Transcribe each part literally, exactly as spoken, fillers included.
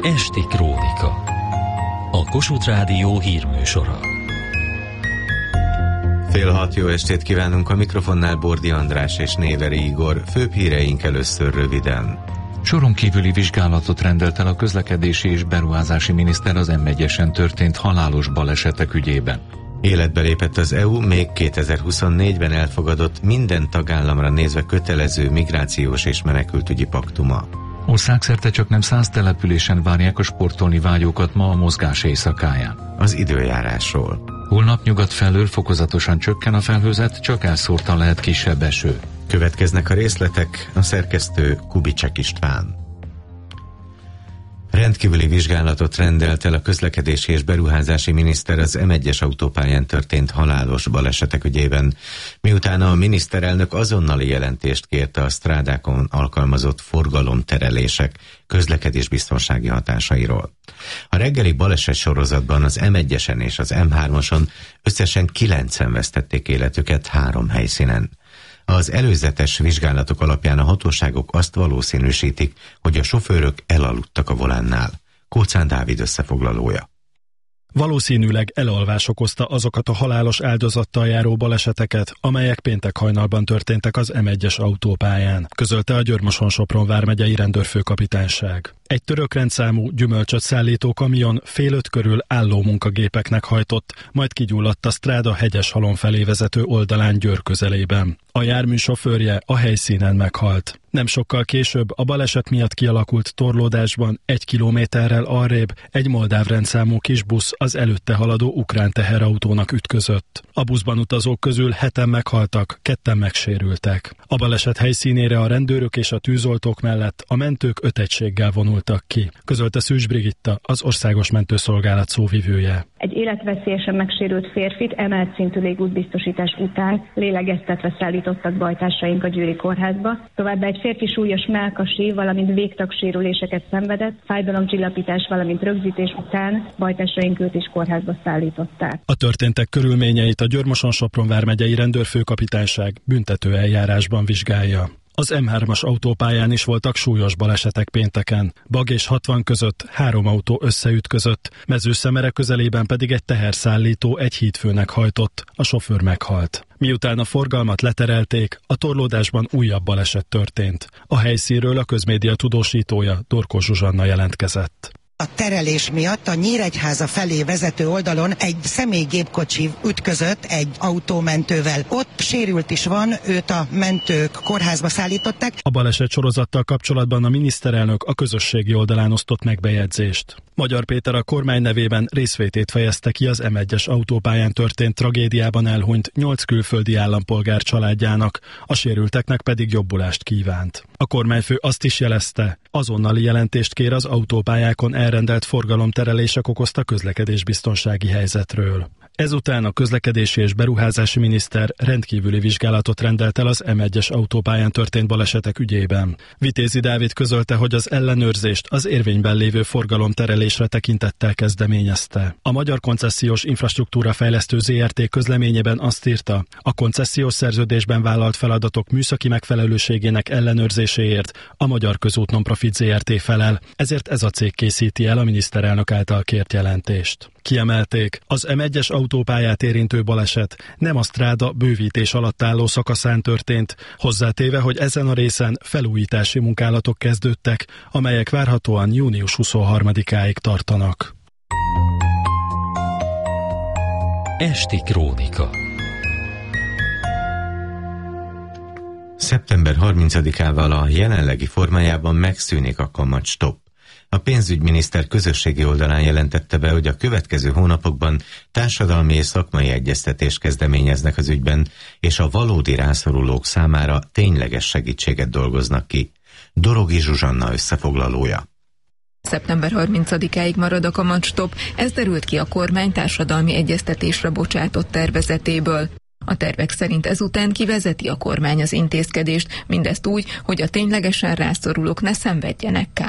Esti Krónika. A Kossuth Rádió hírműsora. Fél hat, jó estét kívánunk, a mikrofonnál Bordi András és Néveri Igor. Főbb híreink először röviden. Soron kívüli vizsgálatot rendelt el a közlekedési és beruházási miniszter az em egyesen történt halálos balesetek ügyében. Életbe lépett az é u még kétezer-huszonnégyben elfogadott, minden tagállamra nézve kötelező migrációs és menekültügyi paktuma. Országszerte csak nem száz településen várják a sportolni vágyókat ma a mozgás éjszakáján. Az időjárásról. Holnap nyugat felől fokozatosan csökken a felhőzet, csak elszórtan lehet kisebb eső. Következnek a részletek, a szerkesztő Kubicek István. Rendkívüli vizsgálatot rendelt el a közlekedési és beruházási miniszter az em egyes autópályán történt halálos balesetek ügyében, miután a miniszterelnök azonnali jelentést kérte a strádákon alkalmazott forgalomterelések közlekedésbiztonsági hatásairól. A reggeli baleset sorozatban az em egyesen és az em hármason összesen kilencen vesztették életüket három helyszínen. Az előzetes vizsgálatok alapján a hatóságok azt valószínűsítik, hogy a sofőrök elaludtak a volánnál. Kóczán Dávid összefoglalója. Valószínűleg elalvás okozta azokat a halálos áldozattal járó baleseteket, amelyek péntek hajnalban történtek az em egyes autópályán, közölte a Győr-Moson-Sopron vármegyei rendőrfőkapitányság. Egy török rendszámú gyümölcsöt szállító kamion fél öt körül álló munkagépeknek hajtott, majd kigyulladt a stráda Hegyeshalom felé vezető oldalán Győr közelében. A jármű sofőrje a helyszínen meghalt. Nem sokkal később a baleset miatt kialakult torlódásban egy kilométerrel arrébb egy moldáv rendszámú kisbusz az előtte haladó ukrán teherautónak ütközött. A buszban utazók közül heten meghaltak, ketten megsérültek. A baleset helyszínére a rendőrök és a tűzoltók mellett a mentők öt egységgel vonultak ki, közölte Szűcs Brigitta, az Országos Mentőszolgálat szóvivője. Egy életveszélyesen megsérült férfit emelt szintű légútbiztosítás után lélegeztetve szállítottak bajtársaink a győri kórházba. Továbbá egy férfi súlyos mellkasi, valamint végtagsérüléseket szenvedett, fájdalomcsillapítás, valamint rögzítés után bajtársaink őt is kórházba szállították. A történtek körülményeit a Győr-Moson-Sopron vármegyei rendőrfőkapitányság büntető eljárásban vizsgálja. Az em hármas autópályán is voltak súlyos balesetek pénteken. Bag és hatvan között három autó összeütközött, Mezőszemere közelében pedig egy teherszállító egy hídfőnek hajtott, a sofőr meghalt. Miután a forgalmat leterelték, a torlódásban újabb baleset történt. A helyszínről a közmédia tudósítója, Dorkó Zsuzsanna jelentkezett. A terelés miatt a Nyíregyháza felé vezető oldalon egy személygépkocsi ütközött egy autómentővel. Ott sérült is van, őt a mentők kórházba szállították. A baleset sorozattal kapcsolatban a miniszterelnök a közösségi oldalán osztott meg bejegyzést. Magyar Péter a kormány nevében részvétét fejezte ki az em egyes autópályán történt tragédiában elhunyt nyolc külföldi állampolgár családjának, a sérülteknek pedig jobbulást kívánt. A kormányfő azt is jelezte, azonnali jelentést kér az autópályákon elrendelt forgalomterelések okozta közlekedésbiztonsági helyzetről. Ezután a közlekedési és beruházási miniszter rendkívüli vizsgálatot rendelt el az em egyes autópályán történt balesetek ügyében. Vitézi Dávid közölte, hogy az ellenőrzést az érvényben lévő forgalomterelésre tekintettel kezdeményezte. A Magyar Koncesziós Infrastruktúra Fejlesztő zé er té közleményében azt írta, a koncesziós szerződésben vállalt feladatok műszaki megfelelőségének ellenőrzéséért a Magyar Közút Nonprofit zé er té felel, ezért ez a cég készíti el a miniszterelnök által kért jelentést. Kiemelték, az em egyes autópályát érintő baleset nem a stráda bővítés alatt álló szakaszán történt, hozzátéve, hogy ezen a részen felújítási munkálatok kezdődtek, amelyek várhatóan június huszonharmadikáig tartanak. Esti Krónika. szeptember harmincadikával a jelenlegi formájában megszűnik a kamatstopp. A pénzügyminiszter közösségi oldalán jelentette be, hogy a következő hónapokban társadalmi és szakmai egyeztetést kezdeményeznek az ügyben, és a valódi rászorulók számára tényleges segítséget dolgoznak ki. Dorogi Zsuzsanna összefoglalója. szeptember harmincadikáig marad a kamatstopp, ez derült ki a kormány társadalmi egyeztetésre bocsátott tervezetéből. A tervek szerint ezután kivezeti a kormány az intézkedést, mindezt úgy, hogy a ténylegesen rászorulók ne szenvedjenek kárt.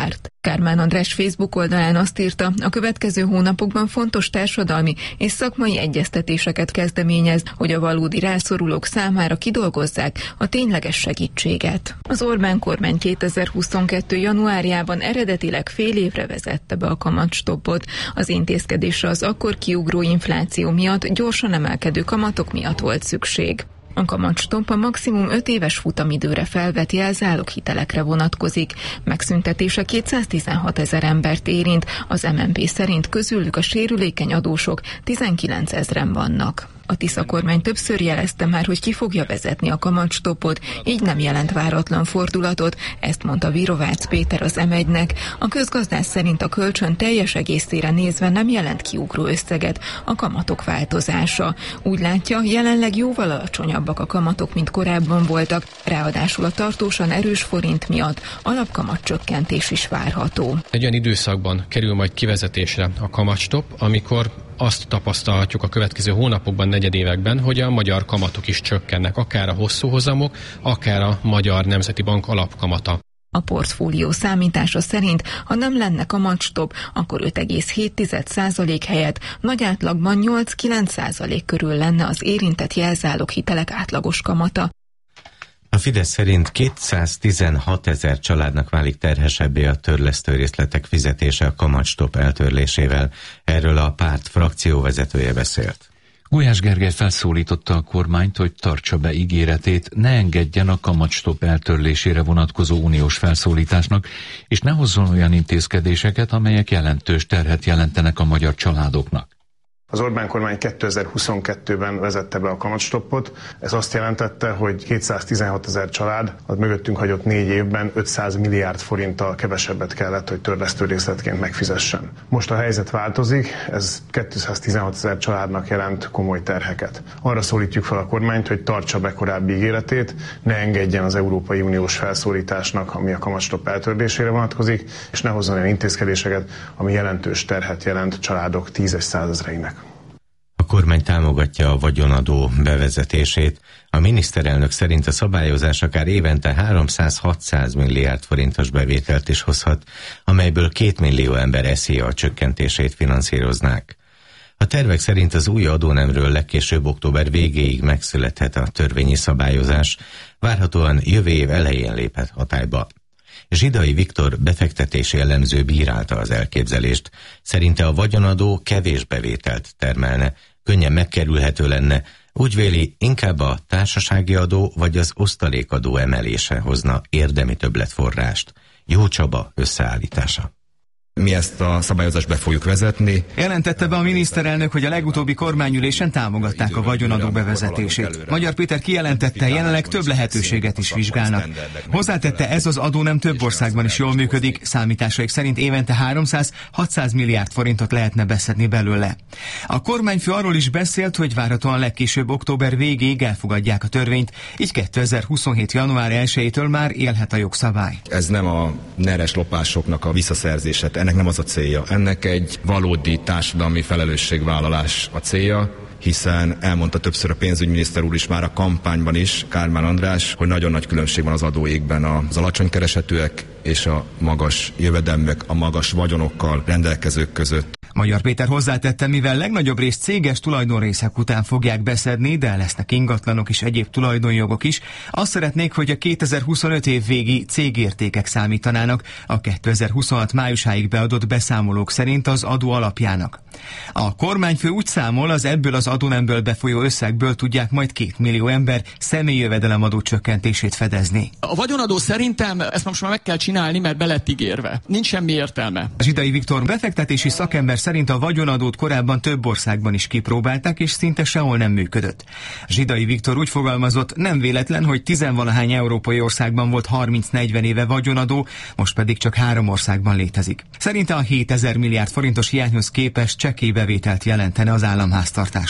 Kármán András Facebook oldalán azt írta, a következő hónapokban fontos társadalmi és szakmai egyeztetéseket kezdeményez, hogy a valódi rászorulók számára kidolgozzák a tényleges segítséget. Az Orbán kormány kétezer-huszonkettő januárjában eredetileg fél évre vezette be a kamatstoppot. Az intézkedésre az akkor kiugró infláció miatt gyorsan emelkedő kamatok miatt volt szükség. A kamatstopp a maximum öt éves futamidőre felvett jelzáloghitelekre vonatkozik. Megszüntetése kétszáztizenhat ezer embert érint, az em en pé szerint közülük a sérülékeny adósok tizenkilencezren vannak. A Tisza kormány többször jelezte már, hogy ki fogja vezetni a kamatstoppot, így nem jelent váratlan fordulatot, ezt mondta Virovácz Péter az em egynek. A közgazdász szerint a kölcsön teljes egészére nézve nem jelent kiugró összeget a kamatok változása. Úgy látja, jelenleg jóval alacsonyabbak a kamatok, mint korábban voltak, ráadásul a tartósan erős forint miatt alapkamatcsökkentés is várható. Egy olyan időszakban kerül majd kivezetésre a kamatstopp, amikor azt tapasztalhatjuk a következő hónapokban, negyedévekben, hogy a magyar kamatok is csökkennek, akár a hosszú hozamok, akár a Magyar Nemzeti Bank alapkamata. A portfólió számítása szerint, ha nem lenne kamatstopp, akkor öt egész hét százalék helyett nagy átlagban nyolc-kilenc százalék körül lenne az érintett jelzáloghitelek átlagos kamata. A Fidesz szerint kétszáztizenhat ezer családnak válik terhesebbé a törlesztő részletek fizetése a kamatstopp eltörlésével. Erről a párt frakcióvezetője beszélt. Gulyás Gergely felszólította a kormányt, hogy tartsa be ígéretét, ne engedjen a kamatstopp eltörlésére vonatkozó uniós felszólításnak, és ne hozzon olyan intézkedéseket, amelyek jelentős terhet jelentenek a magyar családoknak. Az Orbán kormány kétezer-huszonkettőben vezette be a kamatstoppot. Ez azt jelentette, hogy kétszáztizenhat ezer család az mögöttünk hagyott négy évben ötszáz milliárd forinttal kevesebbet kellett, hogy törlesztő részletként megfizessen. Most a helyzet változik, ez kétszáztizenhat ezer családnak jelent komoly terheket. Arra szólítjuk fel a kormányt, hogy tartsa be korábbi ígéretét, ne engedjen az Európai Uniós felszólításnak, ami a kamatstopp eltörlésére vonatkozik, és ne hozzon olyan intézkedéseket, ami jelentős terhet jelent családok tízes százezreinek. A kormány támogatja a vagyonadó bevezetését. A miniszterelnök szerint a szabályozás akár évente háromszáz-hatszáz milliárd forintos bevételt is hozhat, amelyből két millió ember eszi a csökkentését finanszíroznák. A tervek szerint az új adónemről legkésőbb október végéig megszülethet a törvényi szabályozás, várhatóan jövő év elején léphet hatályba. Zsidai Viktor befektetési elemző bírálta az elképzelést. Szerinte a vagyonadó kevés bevételt termelne, könnyen megkerülhető lenne, úgy véli, inkább a társasági adó vagy az osztalékadó emelése hozna érdemi többletforrást. Jó Csaba összeállítása. Mi ezt a szabályozást be fogjuk vezetni. Jelentette be a miniszterelnök, hogy a legutóbbi kormányülésen támogatták a vagyonadó bevezetését. Magyar Péter kijelentette, jelenleg több lehetőséget is vizsgálnak. Hozzátette, ez az adó nem több országban is jól működik, számításaik szerint évente háromszáz-hatszáz milliárd forintot lehetne beszedni belőle. A kormányfő arról is beszélt, hogy várhatóan legkésőbb október végéig elfogadják a törvényt, így kétezer-huszonhét január elsejétől már élhet a jogszabály. Ez nem a neres lopásoknak a visszaszerzése. Ennek nem az a célja. Ennek egy valódi társadalmi felelősségvállalás a célja, hiszen elmondta többször a pénzügyminiszter úr is már a kampányban is, Kármán András, hogy nagyon nagy különbség van az adóégben az alacsony keresetűek és a magas jövedelműek, a magas vagyonokkal rendelkezők között. Magyar Péter hozzátette, mivel legnagyobb részt céges tulajdonrészek után fogják beszedni, de lesznek ingatlanok és egyéb tulajdonjogok is, azt szeretnék, hogy a kétezer-huszonöt év végi cégértékek számítanának a kétezer-huszonhat májusáig beadott beszámolók szerint az adó alapjának. A kormányfő úgy számol, az ebből az adónemből befolyó összegből tudják majd két millió ember személyi jövedelemadó csökkentését fedezni. A vagyonadó szerintem ezt most már meg kell csinálni, mert be lett ígérve. Nincs semmi értelme. Zsidai Viktor befektetési szakember szerint a vagyonadót korábban több országban is kipróbálták, és szinte sehol nem működött. Zsidai Viktor úgy fogalmazott, nem véletlen, hogy tizenvalahány európai országban volt harminc-negyven éve vagyonadó, most pedig csak három országban létezik. Szerinte a hétezer milliárd forintos hiányhoz képest csekély bevételt jelentene az államháztartásnak.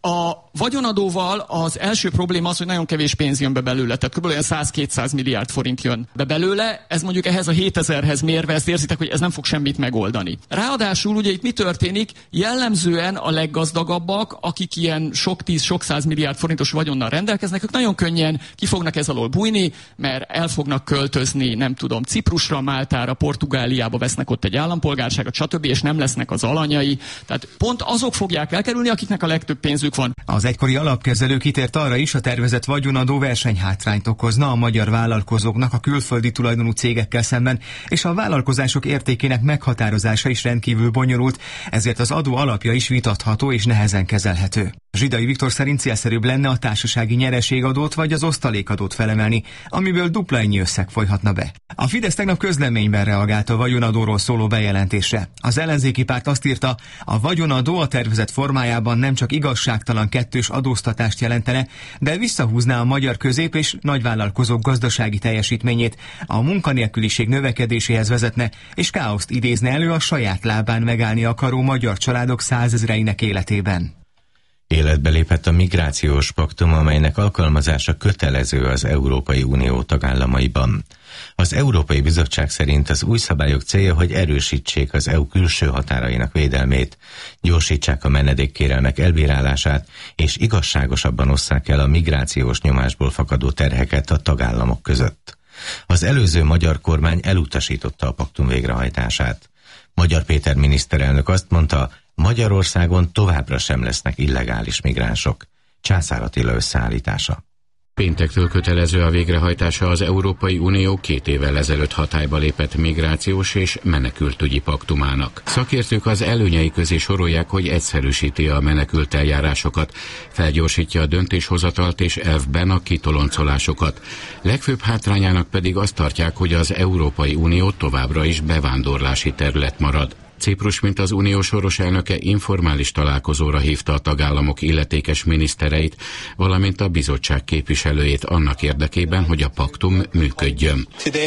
A vagyonadóval az első probléma az, hogy nagyon kevés pénz jön be belőle, tehát kb. száz-kétszáz milliárd forint jön be belőle, ez mondjuk ehhez a hétezerhez mérve, ezt érzitek, hogy ez nem fog semmit megoldani. Ráadásul ugye itt mi történik? Jellemzően a leggazdagabbak, akik ilyen sok tíz, sok száz milliárd forintos vagyonnal rendelkeznek, ők nagyon könnyen ki fognak ez alól bújni, mert el fognak költözni, nem tudom, Ciprusra, Máltára, Portugáliába, vesznek ott egy állampolgárságot, stb., és nem lesznek az alanyai. Tehát pont azok fogják elkerülni, akiknek a legtöbb pénzük van. Az egykori alapkezelő kitért arra is, a tervezett vagyonadó versenyhátrányt okozna a magyar vállalkozóknak a külföldi tulajdonú cégekkel szemben, és a vállalkozások értékének meghatározása is rendkívül bonyolult, ezért az adó alapja is vitatható és nehezen kezelhető. Zsidai Viktor szerint célszerűbb lenne a társasági nyereségadót vagy az osztalékadót felemelni, amiből dupla ennyi összeg folyhatna be. A Fidesz tegnap közleményben reagált a vagyonadóról szóló bejelentésre. Az ellenzéki párt azt írta, a vagyonadó a tervezett formájában nem csak igazságtalan kettős adóztatást jelentene, de visszahúzná a magyar közép- és nagyvállalkozók gazdasági teljesítményét, a munkanélküliség növekedéséhez vezetne, és káoszt idézne elő a saját lábán megállni akaró magyar családok százezreinek életében. Életbe lépett a migrációs paktum, amelynek alkalmazása kötelező az Európai Unió tagállamaiban. Az Európai Bizottság szerint az új szabályok célja, hogy erősítsék az é u külső határainak védelmét, gyorsítsák a menedékkérelmek elbírálását, és igazságosabban osszák el a migrációs nyomásból fakadó terheket a tagállamok között. Az előző magyar kormány elutasította a paktum végrehajtását. Magyar Péter miniszterelnök azt mondta, Magyarországon továbbra sem lesznek illegális migránsok. Császár Attila összeállítása. Péntektől kötelező a végrehajtása az Európai Unió két évvel ezelőtt hatályba lépett migrációs és menekültügyi paktumának. Szakértők az előnyei közé sorolják, hogy egyszerűsíti a menekült eljárásokat, felgyorsítja a döntéshozatalt és elvben a kitoloncolásokat. Legfőbb hátrányának pedig azt tartják, hogy az Európai Unió továbbra is bevándorlási terület marad. Ciprus, mint az unió soros elnöke informális találkozóra hívta a tagállamok illetékes minisztereit, valamint a bizottság képviselőjét annak érdekében, hogy a paktum működjön.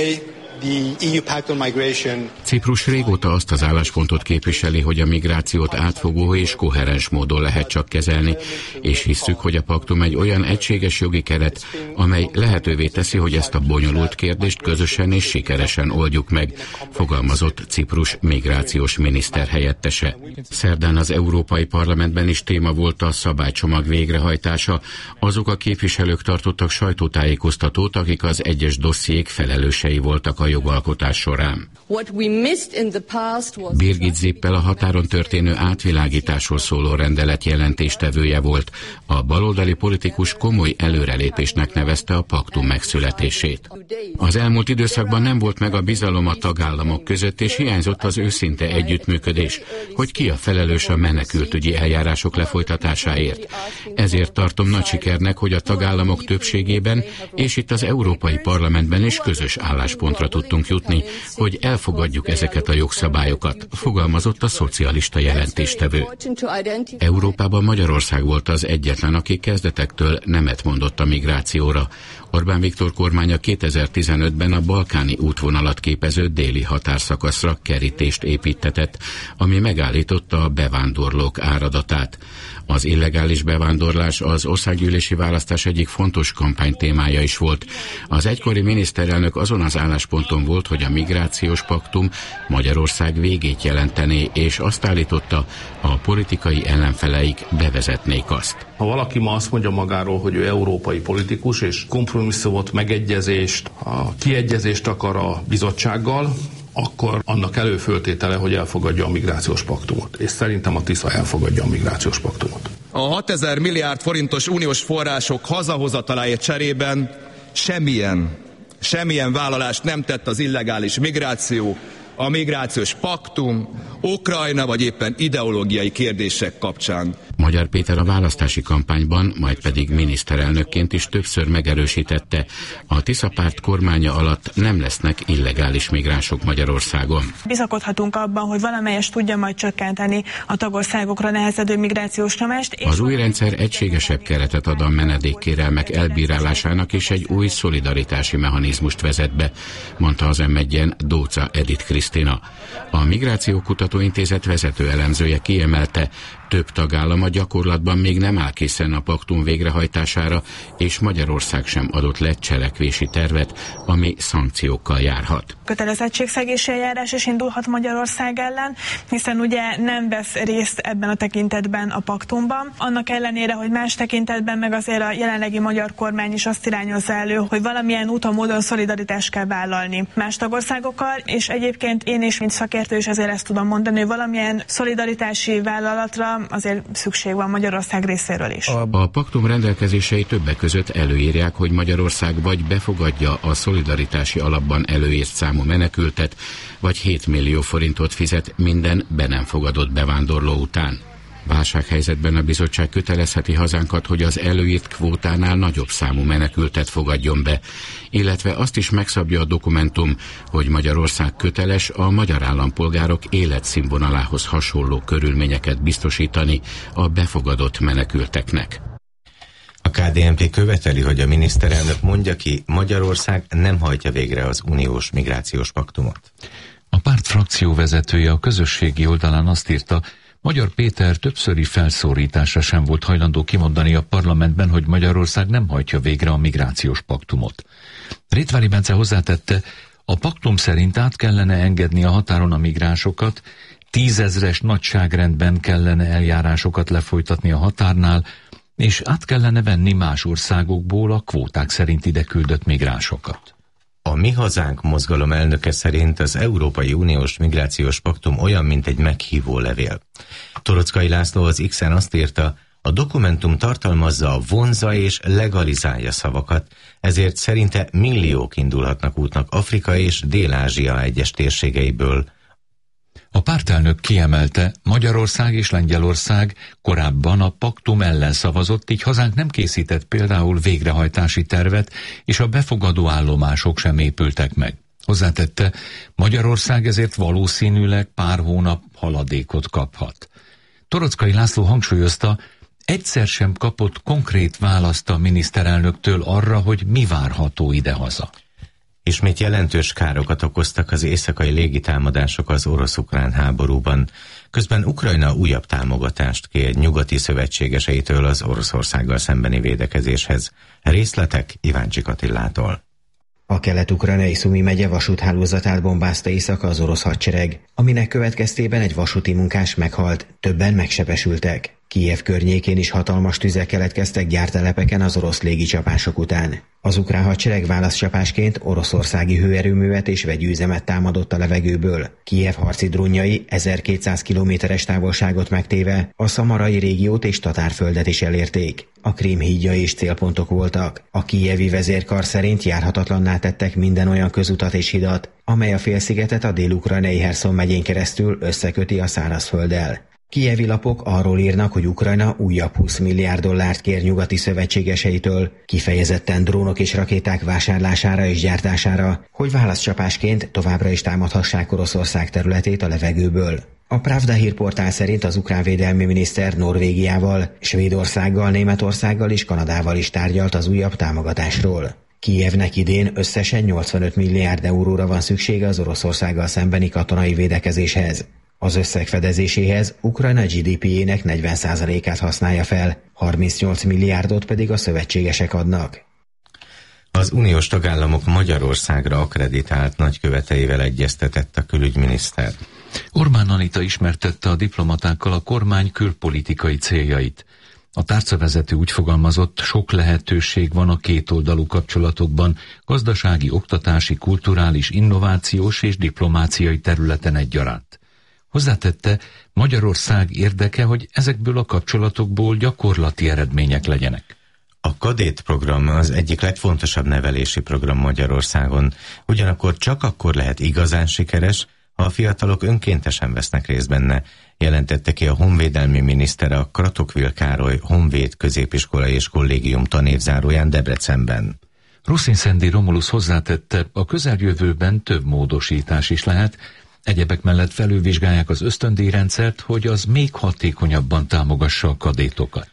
Ciprus régóta azt az álláspontot képviseli, hogy a migrációt átfogó és koherens módon lehet csak kezelni, és hisszük, hogy a paktum egy olyan egységes jogi keret, amely lehetővé teszi, hogy ezt a bonyolult kérdést közösen és sikeresen oldjuk meg, fogalmazott Ciprus migrációs miniszter helyettese. Szerdán az Európai Parlamentben is téma volt a szabálycsomag végrehajtása. Azok a képviselők tartottak sajtótájékoztatót, akik az egyes dossziék felelősei voltak a jogalkotás során. Birgit Zippel a határon történő átvilágításról szóló rendelet jelentéstevője volt. A baloldali politikus komoly előrelépésnek nevezte a paktum megszületését. Az elmúlt időszakban nem volt meg a bizalom a tagállamok között, és hiányzott az őszinte együttműködés, hogy ki a felelős a menekültügyi eljárások lefolytatásáért. Ezért tartom nagy sikernek, hogy a tagállamok többségében és itt az Európai Parlamentben is közös álláspontra tudtunk jutni, hogy elfogadjuk ezeket a jogszabályokat, fogalmazott a szocialista jelentéstevő. Európában Magyarország volt az egyetlen, aki kezdetektől nemet mondott a migrációra. Orbán Viktor kormánya kétezer-tizenötben a balkáni útvonalat képező déli határszakaszra kerítést építtetett, ami megállította a bevándorlók áradatát. Az illegális bevándorlás az országgyűlési választás egyik fontos kampánytémája is volt. Az egykori miniszterelnök azon az állásponton volt, hogy a migrációs paktum Magyarország végét jelentené, és azt állította, a politikai ellenfeleik bevezetnék azt. Ha valaki ma azt mondja magáról, hogy ő európai politikus, és kompromisszumot, megegyezést, a kiegyezést akar a bizottsággal, akkor annak előföltétele, hogy elfogadja a migrációs paktumot. És szerintem a Tisza elfogadja a migrációs paktumot. A hatezer milliárd forintos uniós források hazahozataláért cserében semmilyen, semmilyen vállalást nem tett az illegális migráció, a migrációs paktum, Ukrajna vagy éppen ideológiai kérdések kapcsán. Magyar Péter a választási kampányban, majd pedig miniszterelnökként is többször megerősítette, a Tisza párt kormánya alatt nem lesznek illegális migránsok Magyarországon. Bizakodhatunk abban, hogy valamelyest tudja majd csökkenteni a tagországokra nehezedő migrációs nyomást. Az új rendszer egységesebb keretet ad a menedékkérelmek elbírálásának és egy új szolidaritási mechanizmust vezet be, mondta az em egyen Dóca Edith Krisztina. Krisztina. A Migrációkutató Intézet vezető elemzője kiemelte, több tagállam a gyakorlatban még nem áll készen a paktum végrehajtására, és Magyarország sem adott le cselekvési tervet, ami szankciókkal járhat. Kötelezettségszegési eljárás is indulhat Magyarország ellen, hiszen ugye nem vesz részt ebben a tekintetben a paktumban. Annak ellenére, hogy más tekintetben meg azért a jelenlegi magyar kormány is azt irányozza elő, hogy valamilyen úton, módon szolidaritást kell vállalni más tagországokkal, és egyébként én is, mint szakértő is ezért ezt tudom mondani, hogy valamilyen szolidaritási vállalatra azért szükség van Magyarország részéről is. A paktum rendelkezései többek között előírják, hogy Magyarország vagy befogadja a szolidaritási alapban előírt számú menekültet, vagy hét millió forintot fizet minden be nem fogadott bevándorló után. Válsághelyzetben a bizottság kötelezheti hazánkat, hogy az előírt kvótánál nagyobb számú menekültet fogadjon be, illetve azt is megszabja a dokumentum, hogy Magyarország köteles a magyar állampolgárok életszínvonalához hasonló körülményeket biztosítani a befogadott menekülteknek. A ká dé en pé követeli, hogy a miniszterelnök mondja ki, Magyarország nem hajtja végre az uniós migrációs paktumot. A párt frakció vezetője a közösségi oldalán azt írta, Magyar Péter többszöri felszólításra sem volt hajlandó kimondani a parlamentben, hogy Magyarország nem hajtja végre a migrációs paktumot. Rétvári Bence hozzátette, a paktum szerint át kellene engedni a határon a migránsokat, tízezres nagyságrendben kellene eljárásokat lefolytatni a határnál, és át kellene venni más országokból a kvóták szerint ide küldött migránsokat. A Mi Hazánk mozgalom elnöke szerint az Európai Uniós Migrációs Paktum olyan, mint egy meghívó levél. Torockai László az X-en azt írta, a dokumentum tartalmazza a vonza és legalizálja szavakat, ezért szerinte milliók indulhatnak útnak Afrika és Dél-Ázsia egyes térségeiből. A pártelnök kiemelte, Magyarország és Lengyelország korábban a paktum ellen szavazott, így hazánk nem készített például végrehajtási tervet, és a befogadó állomások sem épültek meg. Hozzátette, Magyarország ezért valószínűleg pár hónap haladékot kaphat. Torockai László hangsúlyozta, egyszer sem kapott konkrét választ a miniszterelnöktől arra, hogy mi várható idehaza. Ismét jelentős károkat okoztak az éjszakai légitámadások az orosz-ukrán háborúban. Közben Ukrajna újabb támogatást kér nyugati szövetségeseitől az Oroszországgal szembeni védekezéshez. Részletek Iváncsik Attilától. A kelet-ukrajnai Szumi megye vasúthálózatát bombázta éjszaka az orosz hadsereg, aminek következtében egy vasúti munkás meghalt, többen megsebesültek. Kijev környékén is hatalmas tüzek keletkeztek gyártelepeken az orosz légicsapások után. Az ukrán hadsereg válaszcsapásként oroszországi hőerőművet és vegyűzemet támadott a levegőből. Kijev harci drónjai ezerkétszáz kilométeres távolságot megtéve a szamarai régiót és Tatárföldet is elérték. A Krím hídjai is célpontok voltak. A kijevi vezérkar szerint járhatatlanná tettek minden olyan közutat és hidat, amely a félszigetet a dél-ukrajnai Herszon megyén keresztül összeköti a szárazfölddel. Kijevi lapok arról írnak, hogy Ukrajna újabb húsz milliárd dollárt kér nyugati szövetségeseitől, kifejezetten drónok és rakéták vásárlására és gyártására, hogy válaszcsapásként továbbra is támadhassák Oroszország területét a levegőből. A Pravda hírportál szerint az ukrán védelmi miniszter Norvégiával, Svédországgal, Németországgal és Kanadával is tárgyalt az újabb támogatásról. Kijevnek idén összesen nyolcvanöt milliárd euróra van szüksége az Oroszországgal szembeni katonai védekezéshez. Az összeg fedezéséhez Ukrajna gé dé pé-jének negyven százalékát használja fel, harmincnyolc milliárdot pedig a szövetségesek adnak. Az uniós tagállamok Magyarországra akkreditált nagyköveteivel egyeztetett a külügyminiszter. Orbán Anita ismertette a diplomatákkal a kormány külpolitikai céljait. A tárcavezető úgy fogalmazott, sok lehetőség van a kétoldalú kapcsolatokban, gazdasági, oktatási, kulturális, innovációs és diplomáciai területen egyaránt. Hozzátette, Magyarország érdeke, hogy ezekből a kapcsolatokból gyakorlati eredmények legyenek. A Kadét program az egyik legfontosabb nevelési program Magyarországon, ugyanakkor csak akkor lehet igazán sikeres, ha a fiatalok önkéntesen vesznek részt benne, jelentette ki a honvédelmi miniszter a Kratokvil Károly Honvéd középiskola és kollégium tanévzáróján Debrecenben. Ruszin Szendi Romulusz hozzátette, a közeljövőben több módosítás is lehet, egyebek mellett felülvizsgálják az ösztöndíjrendszert, hogy az még hatékonyabban támogassa a kadétokat.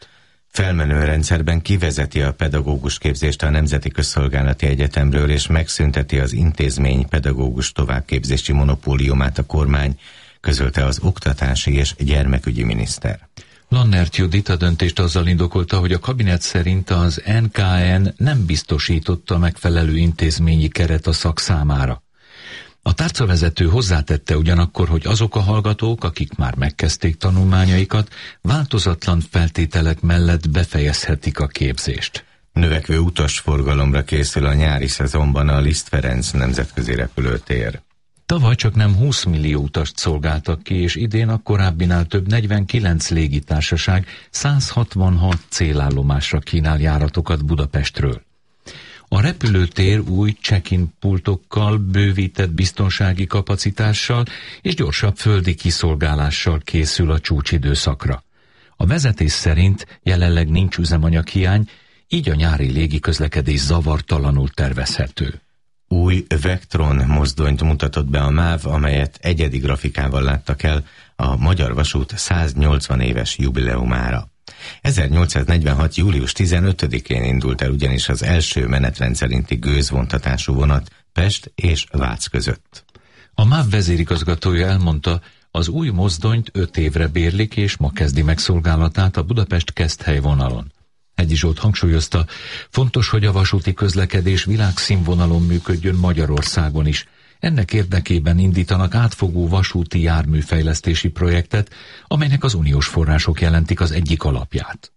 felmenő rendszerben kivezeti a pedagógus képzést a Nemzeti Közszolgálati Egyetemről, és megszünteti az intézmény pedagógus továbbképzési monopóliumát a kormány, közölte az oktatási és gyermekügyi miniszter. Lannert Judit a döntést azzal indokolta, hogy a kabinet szerint az en ká en nem biztosította megfelelő intézményi keret a szak számára. A tárcavezető hozzátette ugyanakkor, hogy azok a hallgatók, akik már megkezdték tanulmányaikat, változatlan feltételek mellett befejezhetik a képzést. Növekvő utasforgalomra készül a nyári szezonban a Liszt Ferenc nemzetközi repülőtér. Tavaly csak nem húsz millió utast szolgáltak ki, és idén a korábbinál több negyvenkilenc légitársaság száz hatvanhat célállomásra kínál járatokat Budapestről. A repülőtér új check-in pultokkal, bővített biztonsági kapacitással és gyorsabb földi kiszolgálással készül a csúcsidőszakra. A vezetés szerint jelenleg nincs üzemanyaghiány, így a nyári légiközlekedés zavartalanul tervezhető. Új Vectron mozdonyt mutatott be a MÁV, amelyet egyedi grafikával láttak el a Magyar Vasút száznyolcvan éves jubileumára. ezernyolcszáznegyvenhat. július tizenötödikén indult el ugyanis az első menetrend szerinti gőzvontatású vonat Pest és Vác között. A MÁV vezérigazgatója elmondta, az új mozdonyt öt évre bérlik, és ma kezdi meg szolgálatát a Budapest-Keszthely vonalon. Hegyi Zsolt hangsúlyozta, fontos, hogy a vasúti közlekedés világszínvonalon működjön Magyarországon is. Ennek érdekében indítanak átfogó vasúti járműfejlesztési projektet, amelynek az uniós források jelentik az egyik alapját.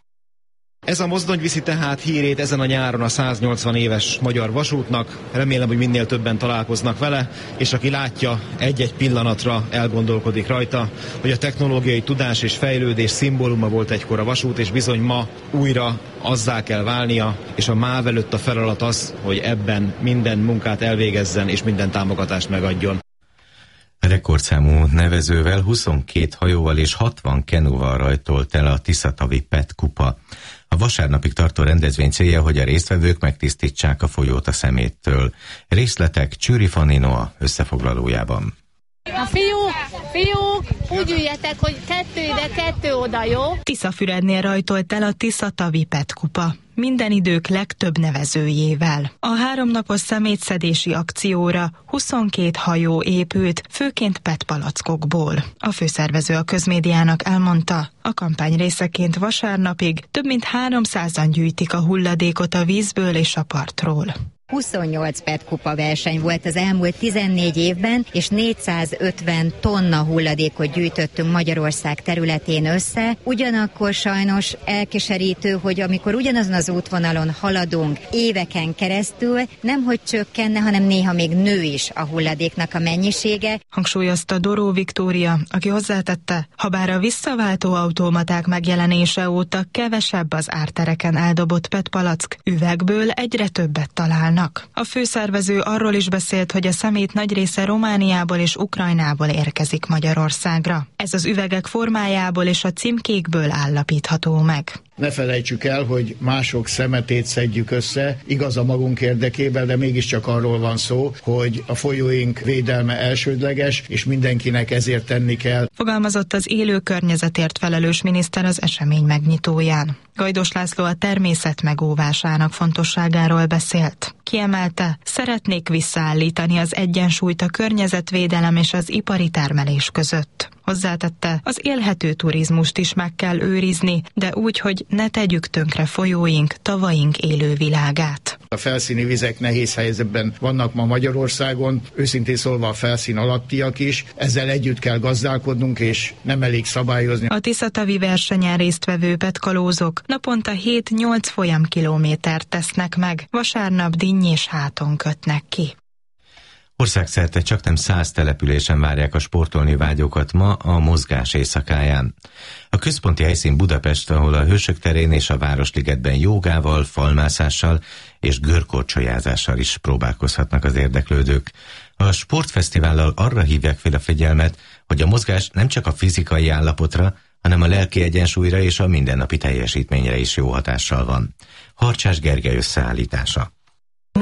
Ez a mozdony viszi tehát hírét ezen a nyáron a száznyolcvan éves Magyar Vasútnak. Remélem, hogy minél többen találkoznak vele, és aki látja, egy-egy pillanatra elgondolkodik rajta, hogy a technológiai tudás és fejlődés szimbóluma volt egykor a vasút, és bizony ma újra azzá kell válnia, és a MÁV előtt a feladat az, hogy ebben minden munkát elvégezzen, és minden támogatást megadjon. Rekordszámú nevezővel, huszonkét hajóval és hatvan kenúval rajtolt el a Tiszatavi Pet kupa. A vasárnapig tartó rendezvény célja, hogy a résztvevők megtisztítsák a folyót a szeméttől. Részletek Csűri Fanni Noa összefoglalójában. A fiúk, fiúk, úgy üljetek, hogy kettő ide, kettő oda, jó? Tiszafürednél rajtolt el a Tiszatavi Pet kupa. Minden idők legtöbb nevezőjével. A háromnapos szemétszedési akcióra huszonkét hajó épült, főként petpalackokból. A főszervező a közmédiának elmondta, a kampány részeként vasárnapig több mint háromszázan gyűjtik a hulladékot a vízből és a partról. huszonnyolc Pet kupa verseny volt az elmúlt tizennégy évben, és négyszázötven tonna hulladékot gyűjtöttünk Magyarország területén össze. Ugyanakkor sajnos elkeserítő, hogy amikor ugyanazon az útvonalon haladunk éveken keresztül, nemhogy csökkenne, hanem néha még nő is a hulladéknak a mennyisége. Hangsúlyozta Doró Viktória, aki hozzátette, habár a visszaváltó automaták megjelenése óta kevesebb az ártereken eldobott petpalack, üvegből egyre többet találnak. A főszervező arról is beszélt, hogy a szemét nagy része Romániából és Ukrajnából érkezik Magyarországra. Ez az üvegek formájából és a címkékből állapítható meg. Ne felejtsük el, hogy mások szemetét szedjük össze, igaz a magunk érdekében, de mégiscsak arról van szó, hogy a folyóink védelme elsődleges, és mindenkinek ezért tenni kell. Fogalmazott az élő környezetért felelős miniszter az esemény megnyitóján. Gajdos László a természet megóvásának fontosságáról beszélt. Kiemelte, szeretnék visszaállítani az egyensúlyt a környezetvédelem és az ipari termelés között. Hozzátette, az élhető turizmust is meg kell őrizni, de úgy, hogy ne tegyük tönkre folyóink, tavaink élővilágát. A felszíni vizek nehéz helyzetben vannak ma Magyarországon, őszintén szólva a felszín alattiak is, ezzel együtt kell gazdálkodnunk, és nem elég szabályozni. A Tiszatavi versenyen résztvevő petkalózok naponta hét-nyolc folyamkilométert tesznek meg, vasárnap dinny és háton kötnek ki. Országszerte csaknem száz településen várják a sportolni vágyókat ma a mozgás éjszakáján. A központi helyszín Budapest, ahol a Hősök terén és a Városligetben jógával, falmászással és görkorcsolyázással is próbálkozhatnak az érdeklődők. A sportfesztivállal arra hívják fel a figyelmet, hogy a mozgás nem csak a fizikai állapotra, hanem a lelki egyensúlyra és a mindennapi teljesítményre is jó hatással van. Harcsás Gergely összeállítása.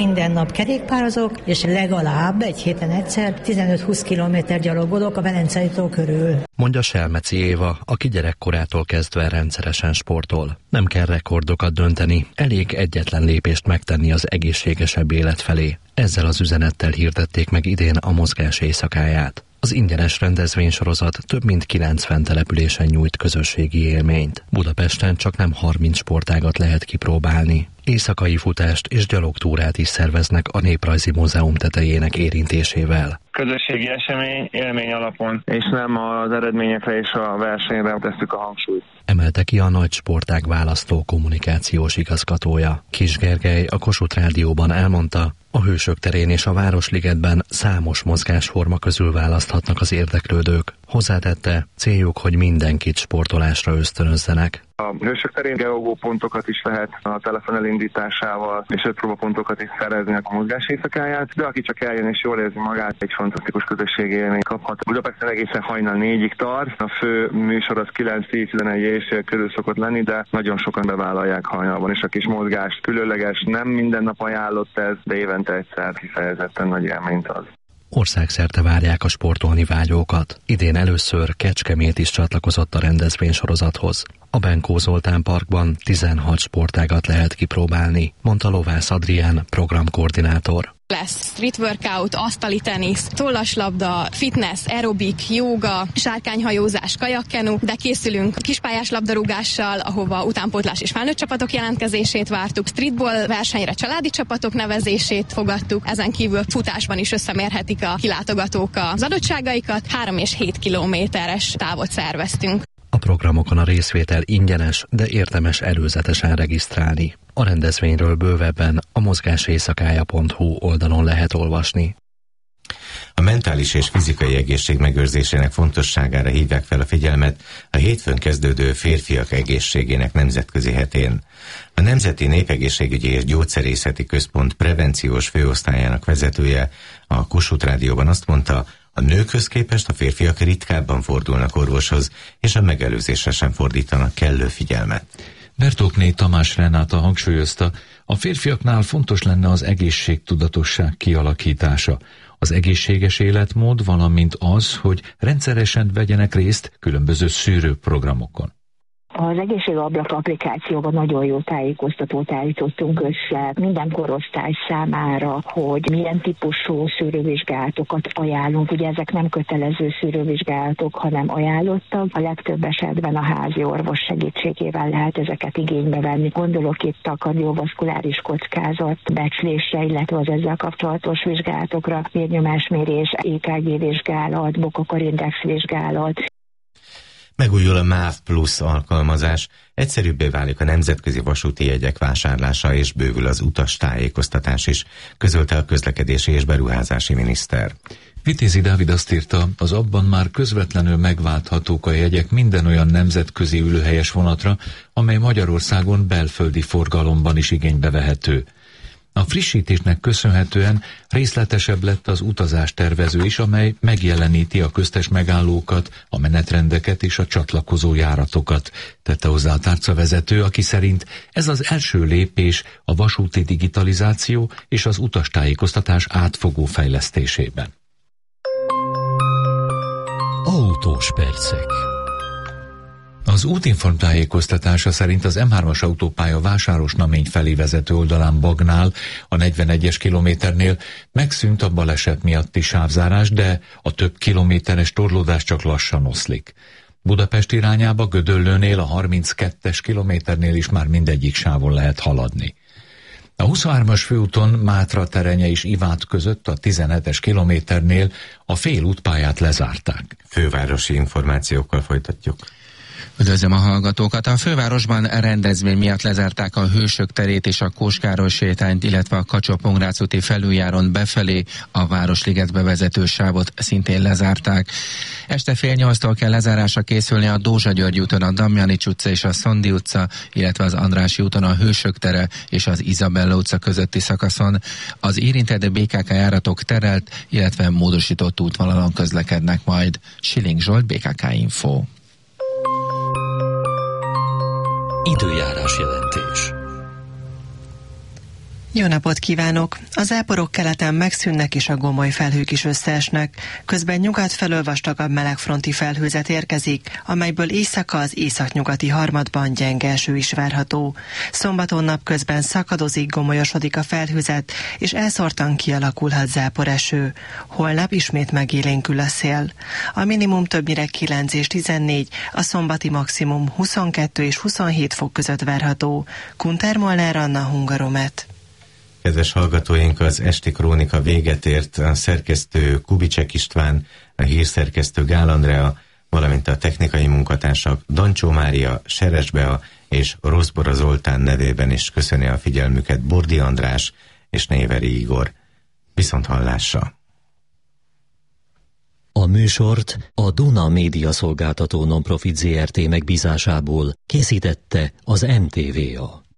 minden nap kerékpározok, és legalább egy héten egyszer tizenöt-húsz kilométer gyalogolok a Velencei tó körül. Mondja Selmeci Éva, aki gyerekkorától kezdve rendszeresen sportol. Nem kell rekordokat dönteni, elég egyetlen lépést megtenni az egészségesebb élet felé. Ezzel az üzenettel hirdették meg idén a mozgás éjszakáját. Az ingyenes rendezvénysorozat több mint kilencven településen nyújt közösségi élményt. Budapesten csak nem harminc sportágat lehet kipróbálni. Éjszakai futást és gyalogtúrát is szerveznek a Néprajzi Múzeum tetejének érintésével. Közösségi esemény, élmény alapon, és nem az eredményekre és a versenyre tesszük a hangsúlyt. Emelte ki a Nagy Sportág választó kommunikációs igazgatója. Kis Gergely a Kossuth Rádióban elmondta, a Hősök terén és a Városligetben számos mozgásforma közül választhatnak az érdeklődők. Hozzátette, céljuk, hogy mindenkit sportolásra ösztönözzenek. A Hősök terén geogó pontokat is lehet a telefon elindításával, és öt próbapontokat is szerezni a mozgás éjszakáját, de aki csak eljön és jól érzi magát, egy fantasztikus közösségi élményt kaphat. Budapesten egészen hajnal négyig tart, a fő műsor az kilenc tíz tizenegy éjfél körül szokott lenni, de nagyon sokan bevállalják hajnalban, és a kis mozgás különleges, nem minden nap ajánlott ez, de évente egyszer kifejezetten nagy élményt az. Országszerte várják a sportolni vágyókat. Idén először Kecskemét is csatlakozott a rendezvénysorozathoz. A Benkó Zoltán Parkban tizenhat sportágat lehet kipróbálni, mondta Lovász Adrián, programkoordinátor. Lesz street workout, asztali tenisz, tollaslabda, fitness, aerobik, jóga, sárkányhajózás, kajakkenu, de készülünk kispályás labdarúgással, ahova utánpótlás és felnőtt csapatok jelentkezését vártuk, streetball versenyre családi csapatok nevezését fogadtuk, ezen kívül futásban is összemérhetik a kilátogatók az adottságaikat, három és hét kilométeres távot szerveztünk. A programokon a részvétel ingyenes, de érdemes előzetesen regisztrálni. A rendezvényről bővebben a mozgáséjszakája pont hu oldalon lehet olvasni. A mentális és fizikai egészség megőrzésének fontosságára hívják fel a figyelmet a hétfőn kezdődő férfiak egészségének nemzetközi hetén. A Nemzeti Népegészségügyi és Gyógyszerészeti Központ prevenciós főosztályának vezetője a Kossuth Rádióban azt mondta, a nőkhöz képest a férfiak ritkábban fordulnak orvoshoz, és a megelőzésre sem fordítanak kellő figyelmet. Bertókné Tamás Renáta hangsúlyozta, a férfiaknál fontos lenne az egészségtudatosság kialakítása, az egészséges életmód, valamint az, hogy rendszeresen vegyenek részt különböző szűrőprogramokon. Az egészségablak applikációban nagyon jó tájékoztatót állítottunk össze minden korosztály számára, hogy milyen típusú szűrővizsgálatokat ajánlunk. Ugye ezek nem kötelező szűrővizsgálatok, hanem ajánlottak. A legtöbb esetben a házi orvos segítségével lehet ezeket igénybe venni. Gondolok itt a kardiovaszkuláris kockázat becslésre, illetve az ezzel kapcsolatos vizsgálatokra, vérnyomásmérés, é ká gé vizsgálat, Bokokorindex vizsgálat. Megújul a MÁV Plus alkalmazás, egyszerűbbé válik a nemzetközi vasúti jegyek vásárlása és bővül az utastájékoztatás is, közölte a közlekedési és beruházási miniszter. Vitézi Dávid azt írta, az abban már közvetlenül megválthatók a jegyek minden olyan nemzetközi ülőhelyes vonatra, amely Magyarországon belföldi forgalomban is igénybe vehető. A frissítésnek köszönhetően részletesebb lett az utazástervező is, amely megjeleníti a köztes megállókat, a menetrendeket és a csatlakozó járatokat, tette hozzá a tárcavezető, aki szerint ez az első lépés a vasúti digitalizáció és az utastájékoztatás átfogó fejlesztésében. Autós percek. Az útinform tájékoztatása szerint az em hármas autópálya Vásárosnamény felé vezető oldalán Bagnál, a negyvenegyes kilométernél megszűnt a baleset miatti sávzárás, de a több kilométeres torlódás csak lassan oszlik. Budapest irányába Gödöllőnél a harminckettes kilométernél is már mindegyik sávon lehet haladni. A huszonhármas főúton Mátra Terenye és Ivát között a tizenhetes kilométernél a félútpályát lezárták. Fővárosi információkkal folytatjuk. Üdvözlöm a hallgatókat! A fővárosban rendezvény miatt lezárták a Hősök terét és a Kóskároly sétányt, illetve a Kacsó-Pongrác úti felüljáron befelé a Városligetbe vezető sávot szintén lezárták. Este fél nyolctól kell lezárásra készülni a Dózsa György úton a Damjanics utca és a Szondi utca, illetve az Andrássy úton a Hősök tere és az Izabella utca közötti szakaszon. Az érintett bé ká ká járatok terelt, illetve módosított útvonalon közlekednek majd. Siling Zsolt, bé ká ká Info. Időjárás jelentés. Jó napot kívánok! A záporok keleten megszűnnek és a gomoly felhők is összeesnek. Közben nyugat felől vastagabb melegfronti felhőzet érkezik, amelyből éjszaka az északnyugati harmadban gyenge eső is várható. Szombaton napközben szakadozik, gomolyosodik a felhőzet, és elszórtan kialakulhat záporeső. Holnap ismét megélénkül a szél. A minimum többnyire kilenc és tizennégy, a szombati maximum huszonkettő és huszonhét fok között várható. Kunter Molnár Anna, Hungaromet. Kedves hallgatóink, az esti krónika véget ért. A szerkesztő Kubicsek István, a hírszerkesztő Gál Andrea, valamint a technikai munkatársak Dancsó Mária, Seres Bea és Roszbora Zoltán nevében is köszöni a figyelmüket Bordi András és Néveri Igor. Viszont hallásra! A műsort a Duna Média Szolgáltató Nonprofit Zé Er Té megbízásából készítette az em té vé á.